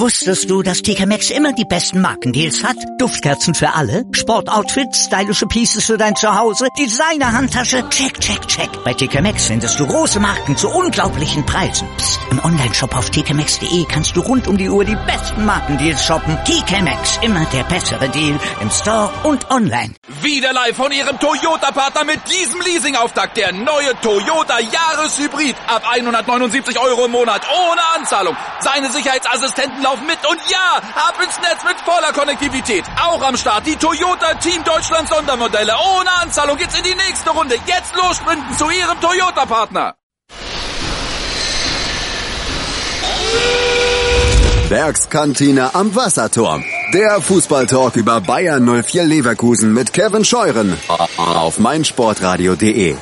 Wusstest du, dass TK Maxx immer die besten Markendeals hat? Duftkerzen für alle, Sportoutfits, stylische Pieces für dein Zuhause, Designer-Handtasche, check, check, check. Bei TK Maxx findest du große Marken zu unglaublichen Preisen. Psst. Im Onlineshop auf tkmaxx.de kannst du rund um die Uhr die besten Markendeals shoppen. TK Maxx, immer der bessere Deal im Store und online. Wieder live von Ihrem Toyota-Partner mit diesem Leasing-Auftakt. Der neue Toyota Jahreshybrid. Ab 179 € im Monat. Ohne Anzahlung. Seine Sicherheitsassistenten laufen mit. Und ja, ab ins Netz mit voller Konnektivität. Auch am Start die Toyota Team Deutschland Sondermodelle. Ohne Anzahlung geht's in die nächste Runde. Jetzt los sprinten zu Ihrem Toyota-Partner. Werkskantine am Wasserturm. Der Fußballtalk über Bayern 04 Leverkusen mit Kevin Scheuren auf meinsportradio.de.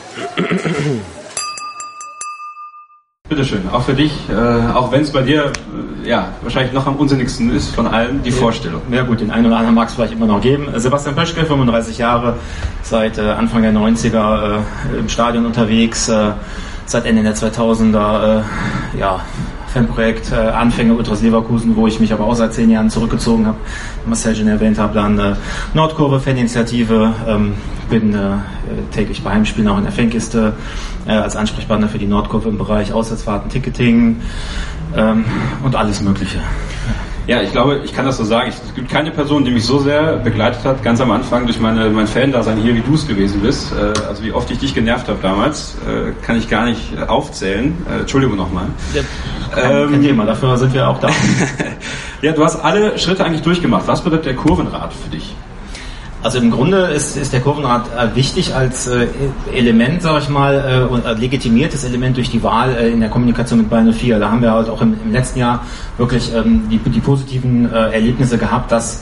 Bitteschön, auch für dich, auch wenn es bei dir wahrscheinlich noch am unsinnigsten ist von allen, die Vorstellung. Ja gut, den einen oder anderen mag es vielleicht immer noch geben. Sebastian Pöschke, 35 Jahre, seit Anfang der 90er im Stadion unterwegs, seit Ende der 2000er, Fanprojekt, Anfänge Ultras Leverkusen, wo ich mich aber auch seit 10 Jahren zurückgezogen habe. Marcel schon erwähnt habe, dann Nordkurve, Faninitiative, bin täglich bei Heimspielen auch in der Fankiste als Ansprechpartner für die Nordkurve im Bereich Auswärtsfahrten, Ticketing und alles Mögliche. Ja, ich glaube, ich kann das so sagen. Es gibt keine Person, die mich so sehr begleitet hat, ganz am Anfang durch mein Fan-Dasein hier, wie du es gewesen bist. Also wie oft ich dich genervt habe damals, kann ich gar nicht aufzählen. Entschuldigung nochmal. Kein Thema, dafür sind wir auch da. Ja, du hast alle Schritte eigentlich durchgemacht. Was bedeutet der Kurvenrat für dich? Also im Grunde ist der Kurvenrat wichtig als Element, sage ich mal, und legitimiertes Element durch die Wahl in der Kommunikation mit Bayern 04. Da haben wir halt auch im letzten Jahr wirklich die positiven Erlebnisse gehabt, dass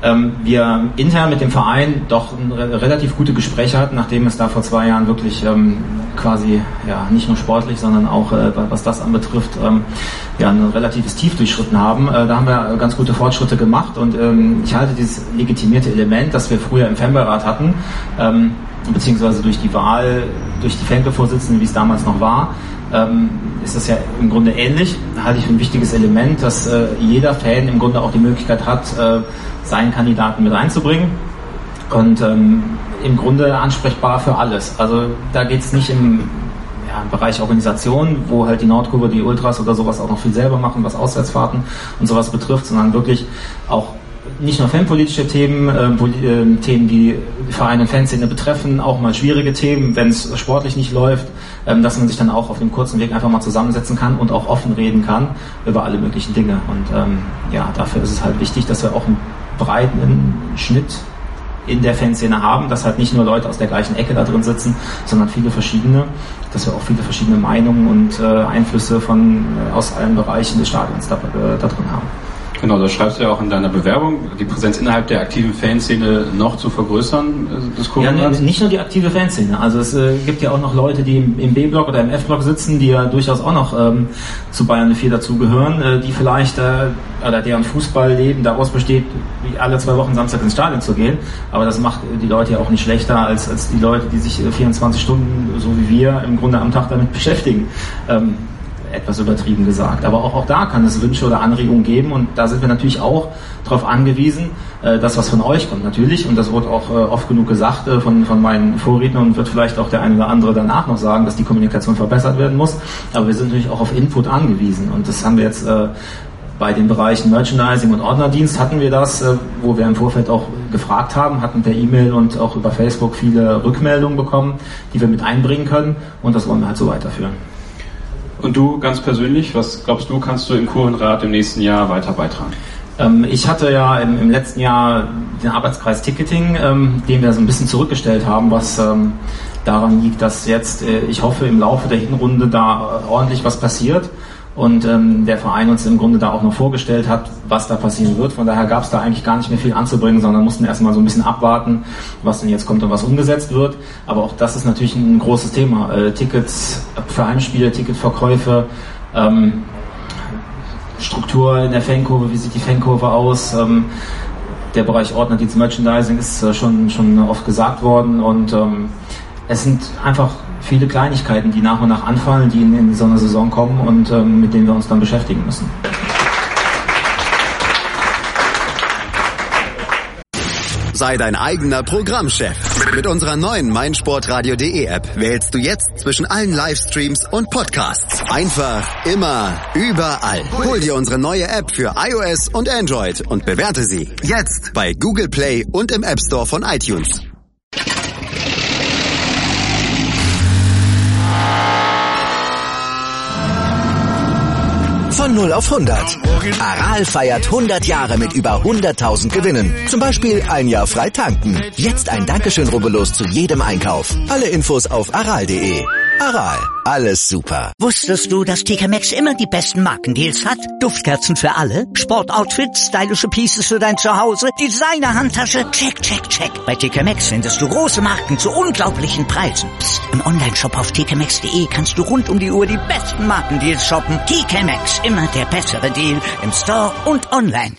wir intern mit dem Verein doch relativ gute Gespräche hatten, nachdem es da vor 2 Jahren wirklich quasi nicht nur sportlich, sondern auch was das anbetrifft, ein relatives Tief durchschritten haben. Da haben wir ganz gute Fortschritte gemacht und ich halte dieses legitimierte Element, das wir früher im Fanbeirat hatten, beziehungsweise durch die Wahl, durch die Fanclub-Vorsitzenden, wie es damals noch war, ist das ja im Grunde ähnlich. Halte ich für ein wichtiges Element, dass jeder Fan im Grunde auch die Möglichkeit hat, seinen Kandidaten mit einzubringen und im Grunde ansprechbar für alles. Also da geht es nicht im Bereich Organisation, wo halt die Nordkurve, die Ultras oder sowas auch noch viel selber machen, was Auswärtsfahrten und sowas betrifft, sondern wirklich auch nicht nur fanpolitische Themen, Themen, die Vereine und Fanszene betreffen, auch mal schwierige Themen, wenn es sportlich nicht läuft, dass man sich dann auch auf dem kurzen Weg einfach mal zusammensetzen kann und auch offen reden kann über alle möglichen Dinge. Und dafür ist es halt wichtig, dass wir auch einen breiten Schnitt in der Fanszene haben, dass halt nicht nur Leute aus der gleichen Ecke da drin sitzen, sondern viele verschiedene, dass wir auch viele verschiedene Meinungen und Einflüsse aus allen Bereichen des Stadions da drin haben. Genau, das schreibst du ja auch in deiner Bewerbung, die Präsenz innerhalb der aktiven Fanszene noch zu vergrößern, des Kurvenrats? Ja, nicht nur die aktive Fanszene. Also es gibt ja auch noch Leute, die im B-Block oder im F-Block sitzen, die ja durchaus auch noch zu Bayern 04 dazugehören, die vielleicht, oder deren Fußballleben daraus besteht, wie alle 2 Wochen Samstag ins Stadion zu gehen. Aber das macht die Leute ja auch nicht schlechter als die Leute, die sich 24 Stunden, so wie wir, im Grunde am Tag damit beschäftigen. Etwas übertrieben gesagt. Aber auch da kann es Wünsche oder Anregungen geben und da sind wir natürlich auch darauf angewiesen, das, was von euch kommt natürlich, und das wurde auch oft genug gesagt von meinen Vorrednern und wird vielleicht auch der eine oder andere danach noch sagen, dass die Kommunikation verbessert werden muss. Aber wir sind natürlich auch auf Input angewiesen und das haben wir jetzt bei den Bereichen Merchandising und Ordnerdienst hatten wir das, wo wir im Vorfeld auch gefragt haben, hatten per E-Mail und auch über Facebook viele Rückmeldungen bekommen, die wir mit einbringen können und das wollen wir halt so weiterführen. Und du ganz persönlich, was glaubst du, kannst du im Kurvenrat im nächsten Jahr weiter beitragen? Ich hatte ja im letzten Jahr den Arbeitskreis Ticketing, den wir so ein bisschen zurückgestellt haben, was daran liegt, dass jetzt, ich hoffe, im Laufe der Hinrunde da ordentlich was passiert und der Verein uns im Grunde da auch noch vorgestellt hat, was da passieren wird. Von daher gab es da eigentlich gar nicht mehr viel anzubringen, sondern mussten erstmal so ein bisschen abwarten, was denn jetzt kommt und was umgesetzt wird. Aber auch das ist natürlich ein großes Thema. Tickets für Heimspiele, Ticketverkäufe, Struktur in der Fankurve, wie sieht die Fankurve aus? Der Bereich Ordnerdienst Merchandising ist schon oft gesagt worden und es sind einfach viele Kleinigkeiten, die nach und nach anfallen, die in so einer Saison kommen und mit denen wir uns dann beschäftigen müssen. Sei dein eigener Programmchef. Mit unserer neuen meinsportradio.de App wählst du jetzt zwischen allen Livestreams und Podcasts. Einfach, immer, überall. Hol dir unsere neue App für iOS und Android und bewerte sie jetzt bei Google Play und im App Store von iTunes. Von 0 auf 100. Aral feiert 100 Jahre mit über 100.000 Gewinnen. Zum Beispiel ein Jahr frei tanken. Jetzt ein Dankeschön, rubbellos zu jedem Einkauf. Alle Infos auf aral.de. Aral, alles super. Wusstest du, dass TK Maxx immer die besten Markendeals hat? Duftkerzen für alle, Sportoutfits, stylische Pieces für dein Zuhause, Designer-Handtasche, check, check, check. Bei TK Maxx findest du große Marken zu unglaublichen Preisen. Psst. Im Onlineshop auf tkmaxx.de kannst du rund um die Uhr die besten Markendeals shoppen. TK Maxx, immer der bessere Deal im Store und online.